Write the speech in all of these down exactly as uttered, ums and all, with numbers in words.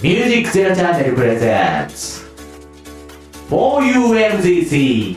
ミュージックゼロチャンネルプレゼンツ フォーユーエムゼットシー。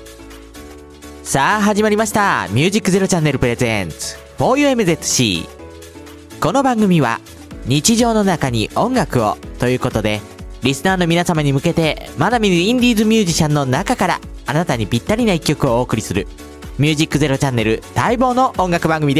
さあ始まりました、ミュージックゼロチャンネルプレゼンツ フォーユーエムゼットシー。 この番組は日常の中に音楽をということで、リスナーの皆様に向けてまだ見ぬインディーズミュージシャンの中からあなたにぴったりな一曲をお送りするミュージックゼロチャンネル待望の音楽番組です。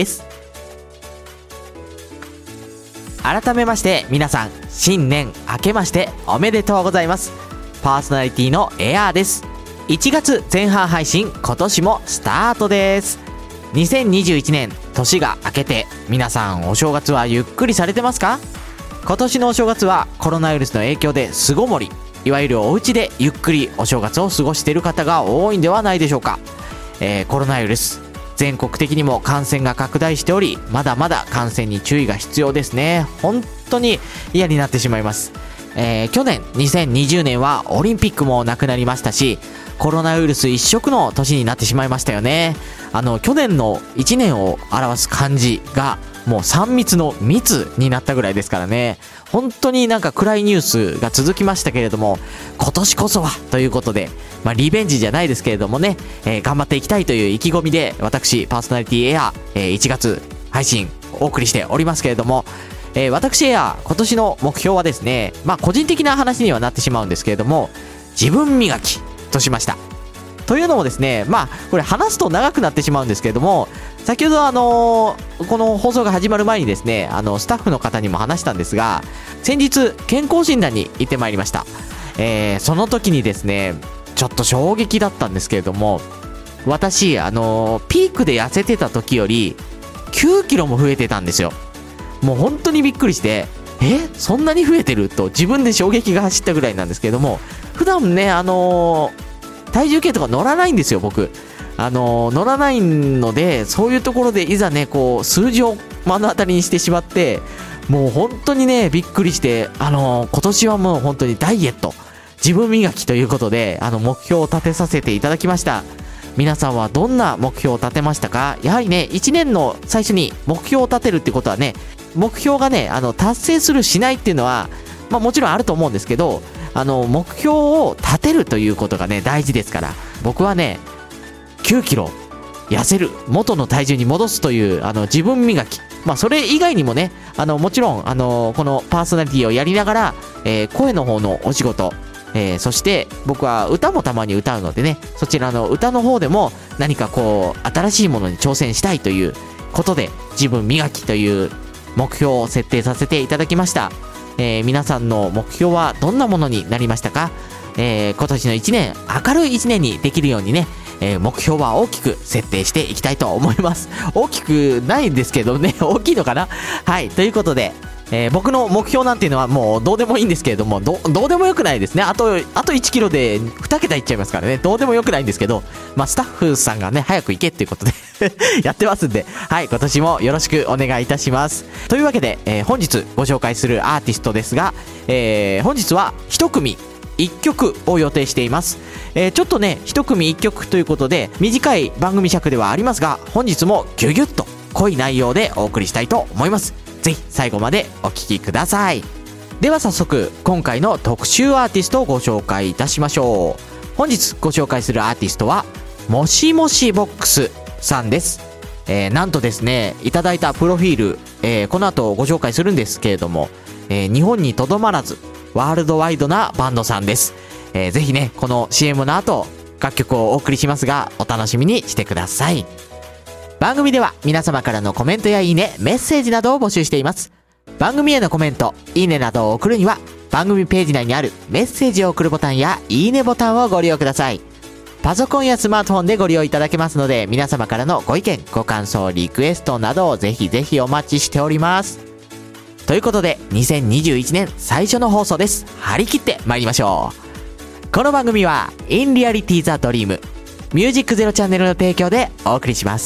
改めまして皆さん、新年明けましておめでとうございます。パーソナリティのエアーです。いちがつぜん半配信、今年もスタートです。にせんにじゅういちねん年が明けて、皆さんお正月はゆっくりされてますか？今年のお正月はコロナウイルスの影響で巣ごもり、いわゆるお家でゆっくりお正月を過ごしている方が多いんではないでしょうか。えー、コロナウイルス全国的にも感染が拡大しており、まだまだ感染に注意が必要ですね。本当に嫌になってしまいます。えー、去年にせんにじゅうねんはオリンピックもなくなりましたし、コロナウイルス一色の年になってしまいましたよね。あの去年のいちねんを表す漢字がもうさん密の密になったぐらいですからね。本当になんか暗いニュースが続きましたけれども、今年こそはということで、まあリベンジじゃないですけれどもね、えー、頑張っていきたいという意気込みで、私パーソナリティエアー、えー、いちがつ配信お送りしておりますけれども、えー、私エアー今年の目標はですね、まあ個人的な話にはなってしまうんですけれども、自分磨きとしました。というのもですね、まあこれ話すと長くなってしまうんですけれども、先ほどあのー、この放送が始まる前にですね、あのスタッフの方にも話したんですが、先日健康診断に行ってまいりました。えー、その時にですね、ちょっと衝撃だったんですけれども、私あのー、ピークで痩せてた時よりきゅうキロも増えてたんですよ。もう本当にびっくりして、えそんなに増えてると自分で衝撃が走ったぐらいなんですけれども、普段ねあのー体重計とか乗らないんですよ、僕。あの乗らないので、そういうところでいざねこう数字を目の当たりにしてしまって、もう本当にねびっくりして、あの今年はもう本当にダイエット、自分磨きということで、あの目標を立てさせていただきました。皆さんはどんな目標を立てましたか？やはりねいちねんの最初に目標を立てるってことはね、目標がねあの達成するしないっていうのは、まあ、もちろんあると思うんですけど、あの目標を立てるということがね大事ですから、僕はねきゅうキロ痩せる、元の体重に戻すというあの自分磨き、まあそれ以外にもね、あのもちろんあのこのパーソナリティをやりながら、えー、声の方のお仕事、えー、そして僕は歌もたまに歌うのでね、そちらの歌の方でも何かこう新しいものに挑戦したいということで、自分磨きという目標を設定させていただきました。えー、皆さんの目標はどんなものになりましたか？えー、今年のいちねん明るいいちねんにできるようにね、えー、目標は大きく設定していきたいと思います。大きくないんですけどね、大きいのかな。はい、ということで、えー、僕の目標なんていうのはもうどうでもいいんですけれども、 ど, どうでもよくないですね。あとあといちキロでに桁いっちゃいますからね、どうでもよくないんですけど、まあスタッフさんがね早く行けっていうことでやってますんで、はい、今年もよろしくお願いいたします。というわけで、えー、本日ご紹介するアーティストですが、えー、本日は一組いっきょくを予定しています。えー、ちょっとね一組いっきょくということで短い番組尺ではありますが、本日もギュギュッと濃い内容でお送りしたいと思います。ぜひ最後までお聞きください。では早速今回の特集アーティストをご紹介いたしましょう。本日ご紹介するアーティストはもしもしボックスさんです。えー、なんとですね、いただいたプロフィール、えー、この後ご紹介するんですけれども、えー、日本にとどまらずワールドワイドなバンドさんです。えー、ぜひねこの シーエム の後楽曲をお送りしますが、お楽しみにしてください。番組では皆様からのコメントやいいね、メッセージなどを募集しています。番組へのコメント、いいねなどを送るには番組ページ内にあるメッセージを送るボタンやいいねボタンをご利用ください。パソコンやスマートフォンでご利用いただけますので、皆様からのご意見ご感想リクエストなどをぜひぜひお待ちしております。ということでにせんにじゅういちねん最初の放送です。張り切って参りましょう。この番組は In Reality The Dream ミュージックゼロチャンネルの提供でお送りします。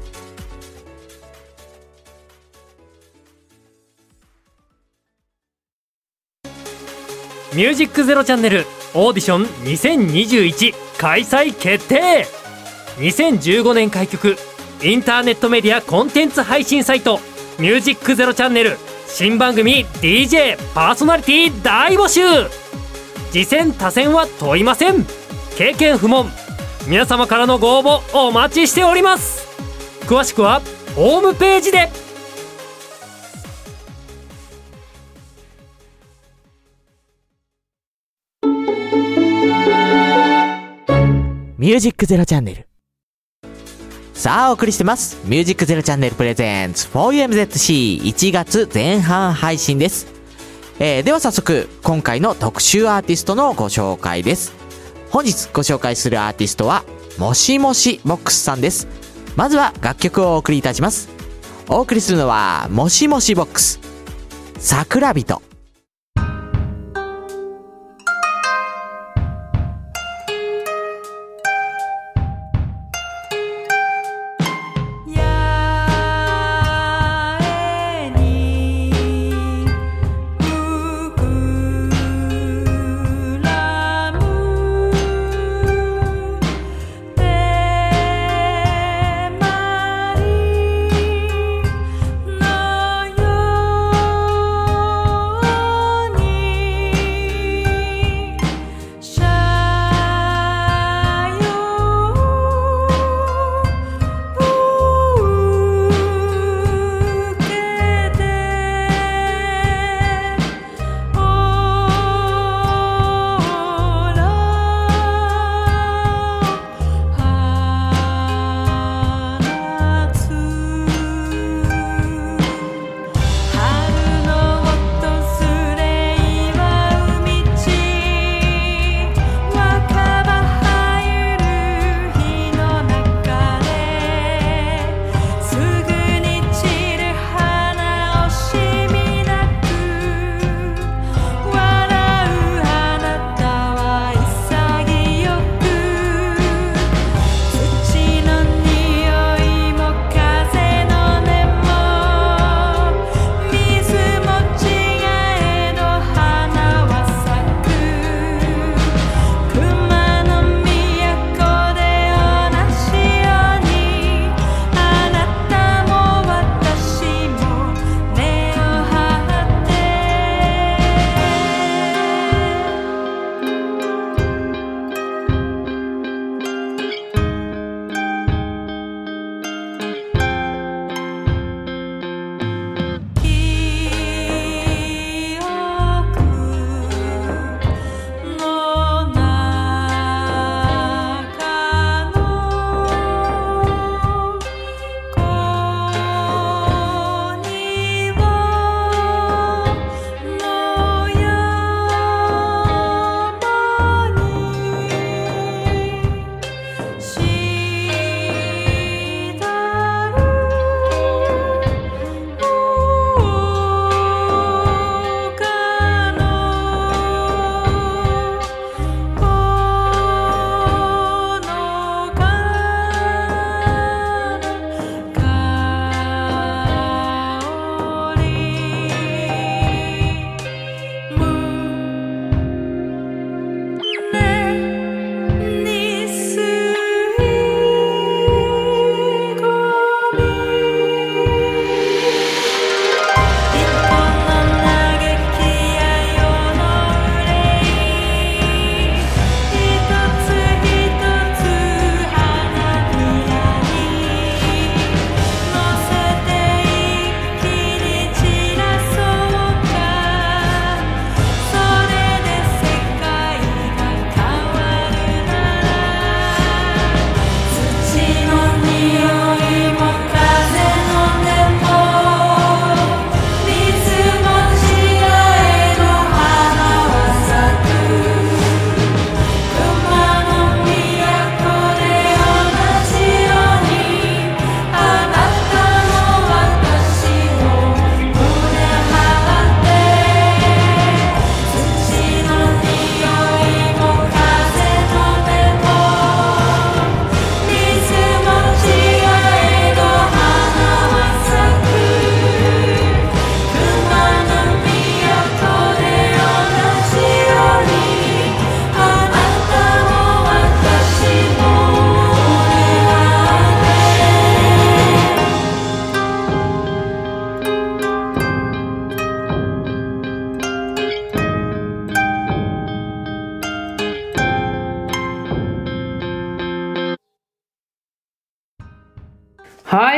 ミュージックゼロチャンネルオーディションにせんにじゅういち開催決定。にせんじゅうごねん開局インターネットメディアコンテンツ配信サイトミュージックゼロチャンネル新番組 ディージェー パーソナリティ大募集。次戦他戦は問いません。経験不問。皆様からのご応募お待ちしております。詳しくはホームページで。 ミュージックゼロチャンネル。さあお送りしてますミュージックゼロチャンネルプレゼンツ フォーユーエムゼットシーいちがつ前半配信です。えー、では早速今回の特集アーティストのご紹介です。本日ご紹介するアーティストはもしもしボックスさんです。まずは楽曲をお送りいたします。お送りするのはもしもしボックス、桜人。 「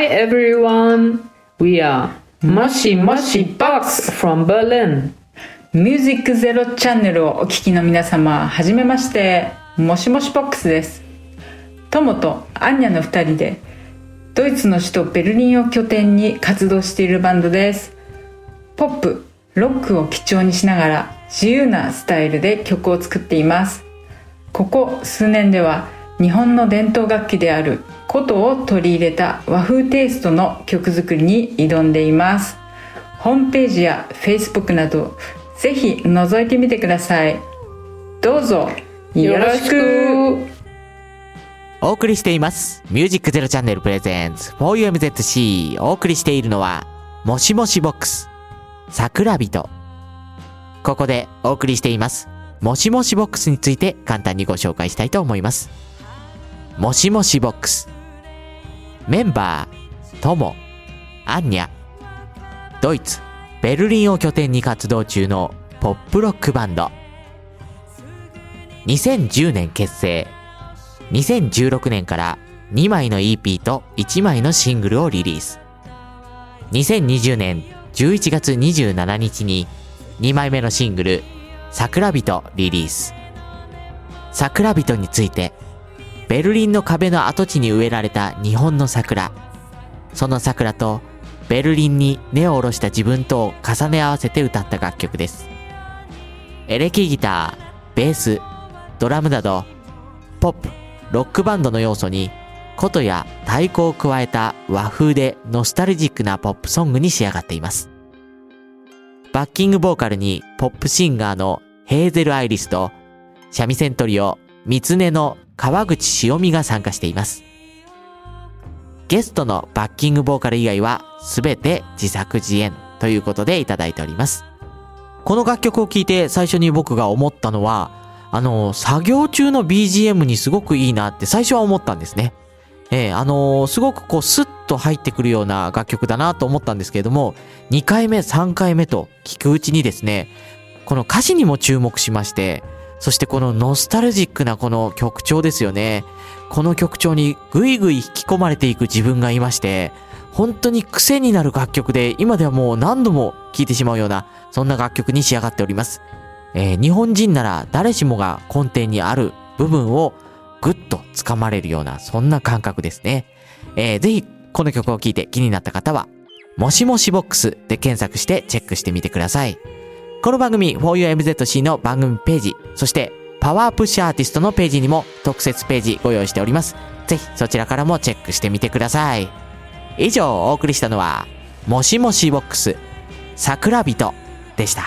Hi everyone, we are Moshi Moshi Box from Berlin. ミュージックゼロチャンネルをお聞きの皆様、はじめまして。モシモシボックスです。トモとアンニャのふたりでドイツの首都ベルリンを拠点に活動しているバンドです。ポップ、ロックを基調にしながら自由なスタイルで曲を作っています。ここ数年では日本の伝統楽器である琴を取り入れた和風テイストの曲作りに挑んでいます。ホームページや Facebook などぜひ覗いてみてください。どうぞよろしく。 お送りしていますミュージックゼロチャンネルプレゼンツ フォーユーエムゼットシー。 お送りしているのはもしもしボックス桜人。ここでお送りしていますもしもしボックスについて簡単にご紹介したいと思います。もしもしボックス、メンバートモ、アンニャ、ドイツベルリンを拠点に活動中のポップロックバンド。にせんじゅうねん結成。にせんじゅうろくねんからにまいの イーピー といちまいのシングルをリリース。にせんにじゅうねんじゅういちがつにじゅうしちにちににまいめのシングル桜人リリース。桜人について、ベルリンの壁の跡地に植えられた日本の桜、その桜とベルリンに根を下ろした自分とを重ね合わせて歌った楽曲です。エレキギター、ベース、ドラムなどポップ、ロックバンドの要素に琴や太鼓を加えた和風でノスタルジックなポップソングに仕上がっています。バッキングボーカルにポップシンガーのヘーゼル・アイリスと三味線トリオ三つ音の川口しおみが参加しています。ゲストのバッキングボーカル以外はすべて自作自演ということでいただいております。この楽曲を聴いて最初に僕が思ったのは、あの作業中の ビージーエム にすごくいいなって最初は思ったんですね。えー、あのー、すごくこうスッと入ってくるような楽曲だなと思ったんですけれども、にかいめさんかいめと聴くうちにですね、この歌詞にも注目しまして、そしてこのノスタルジックなこの曲調ですよね。この曲調にぐいぐい引き込まれていく自分がいまして、本当に癖になる楽曲で、今ではもう何度も聴いてしまうようなそんな楽曲に仕上がっております。えー、日本人なら誰しもが根底にある部分をぐっと掴まれるようなそんな感覚ですね。えー、ぜひこの曲を聴いて気になった方はもしもしボックスで検索してチェックしてみてください。この番組 フォーユーエムゼットシー の番組ページ、そしてパワープッシュアーティストのページにも特設ページご用意しております。ぜひそちらからもチェックしてみてください。以上お送りしたのはもしもしボックス桜人でした。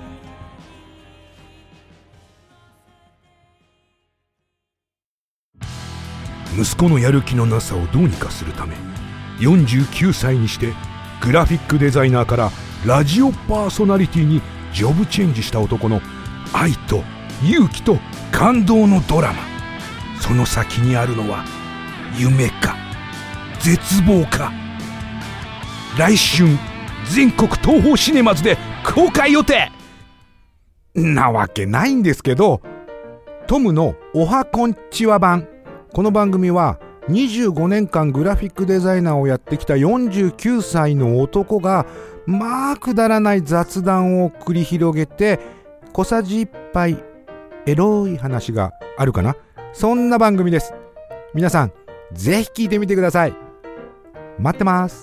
息子のやる気のなさをどうにかするため、よんじゅうきゅうさいにしてグラフィックデザイナーからラジオパーソナリティにジョブチェンジした男の愛と勇気と感動のドラマ。その先にあるのは夢か絶望か。来春全国東宝シネマズで公開予定なわけないんですけど、トムのおはこんちは版。この番組はにじゅうごねんかんグラフィックデザイナーをやってきたよんじゅうきゅうさいの男がまあくだらない雑談を繰り広げて、小さじいっぱいエロい話があるかな、そんな番組です。皆さんぜひ聞いてみてください。待ってます。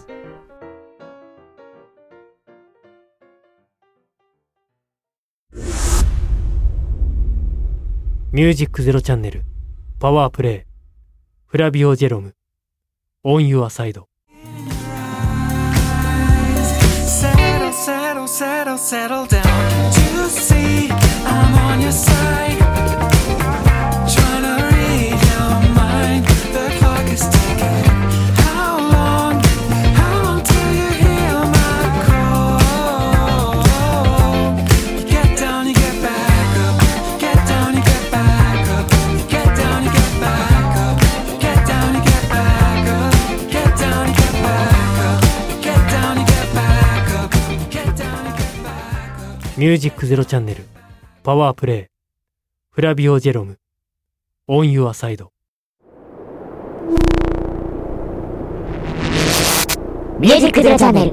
ミュージックゼロチャンネルパワープレイフラビオ・ジェロム On Your Side。 Settle, settle, settle, settle down to see I'm on your side. Trying to read your mind. The clock is ticking. How long, how long till you hear my call? You get down, you get back up. Get down, you get back up. You get down, you get back up. Get down, you get back up. Get down, you get back up. Get down, you get back up. Get down, you get back up. ミュージックゼロチャンネルパワープレイフラビオ・ジェロム On Your Side。 ミュージックゼロチャンネル。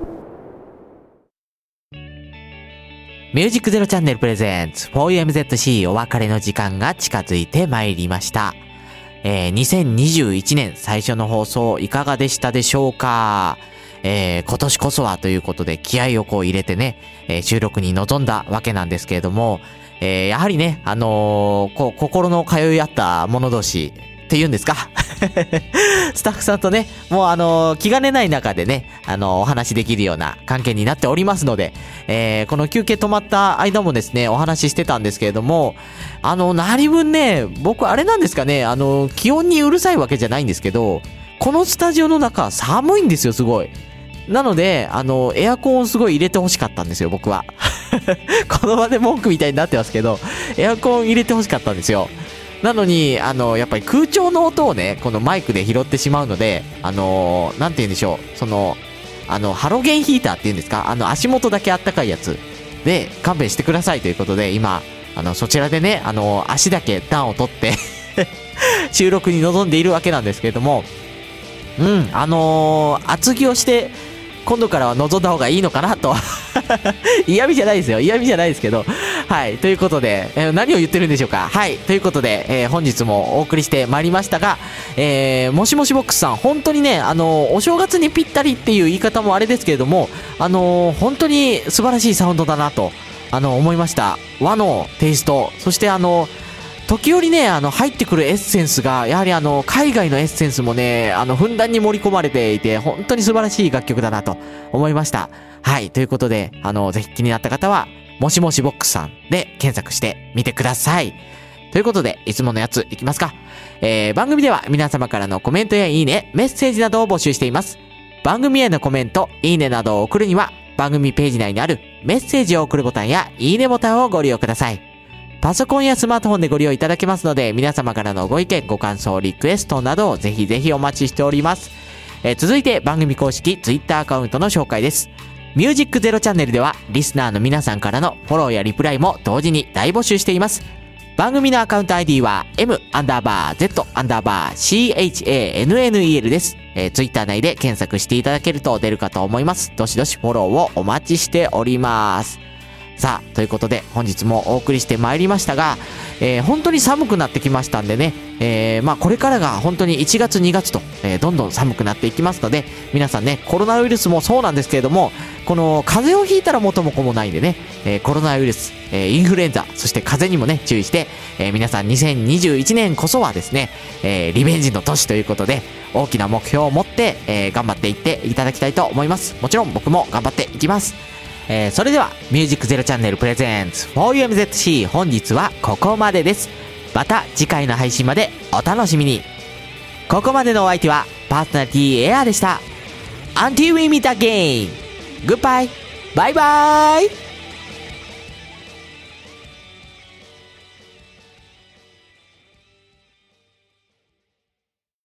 ミュージックゼロチャンネルプレゼンツ フォーユーエムゼットシー お別れの時間が近づいてまいりました。えー、にせんにじゅういちねん最初の放送いかがでしたでしょうか。えー、今年こそはということで気合をこう入れてね、えー、収録に臨んだわけなんですけれども、えー、やはりね、あのー、こう、心の通い合った者同士っていうんですかスタッフさんとね、もうあのー、気兼ねない中でね、あのー、お話できるような関係になっておりますので、えー、この休憩止まった間もですね、お話ししてたんですけれども、あの、何分ね、僕あれなんですかね、あのー、気温にうるさいわけじゃないんですけど、このスタジオの中寒いんですよ、すごい。なので、あの、エアコンをすごい入れてほしかったんですよ、僕は。この場で文句みたいになってますけど、エアコン入れてほしかったんですよ。なのに、あの、やっぱり空調の音をね、このマイクで拾ってしまうので、あの、なんて言うんでしょう、その、あの、ハロゲンヒーターって言うんですか、あの、足元だけあったかいやつで勘弁してくださいということで、今、あの、そちらでね、あの、足だけ暖を取って収録に臨んでいるわけなんですけれども、うん、あのー、厚着をして、今度からは望んだ方がいいのかなと嫌味じゃないですよ、嫌味じゃないですけど、はい、ということで、えー、何を言ってるんでしょうか。はい、ということで、えー、本日もお送りしてまいりましたが、えー、もしもしボックスさん、本当にね、あのー、お正月にぴったりっていう言い方もあれですけれども、あのー、本当に素晴らしいサウンドだなと、あのー、思いました。和のテイスト、そしてあのー時折ね、あの、入ってくるエッセンスが、やはりあの、海外のエッセンスもね、あの、ふんだんに盛り込まれていて、本当に素晴らしい楽曲だなと思いました。はい、ということで、あの、ぜひ気になった方は、もしもしボックスさんで検索してみてください。ということで、いつものやついきますか。えー、番組では皆様からのコメントやいいね、メッセージなどを募集しています。番組へのコメント、いいねなどを送るには、番組ページ内にあるメッセージを送るボタンや、いいねボタンをご利用ください。パソコンやスマートフォンでご利用いただけますので、皆様からのご意見、ご感想、リクエストなどをぜひぜひお待ちしております。えー、続いて番組公式ツイッターアカウントの紹介です。ミュージックゼロチャンネルでは、リスナーの皆さんからのフォローやリプライも同時に大募集しています。番組のアカウント アイディー は M アンダーバー Z アンダーバー シーエイチエーエヌエヌイーエル です。えー、ツイッター内で検索していただけると出るかと思います。どしどしフォローをお待ちしております。さあ、ということで本日もお送りしてまいりましたが、えー、本当に寒くなってきましたんでね、えー、まあこれからが本当にいちがつにがつと、えー、どんどん寒くなっていきますので、皆さんね、コロナウイルスもそうなんですけれども、この風邪をひいたら元も子もないんでね、えー、コロナウイルス、えー、インフルエンザ、そして風邪にもね、注意して、えー、皆さんにせんにじゅういちねんこそはですね、えー、リベンジの年ということで、大きな目標を持って、えー、頑張っていっていただきたいと思います。もちろん僕も頑張っていきます。えー、それではミュージックゼロチャンネルプレゼンツ フォーユーエムゼットシー 本日はここまでです。また次回の配信までお楽しみに。ここまでのお相手はパーソナリティエアでした。 Until we meet again. Goodbye. Bye bye.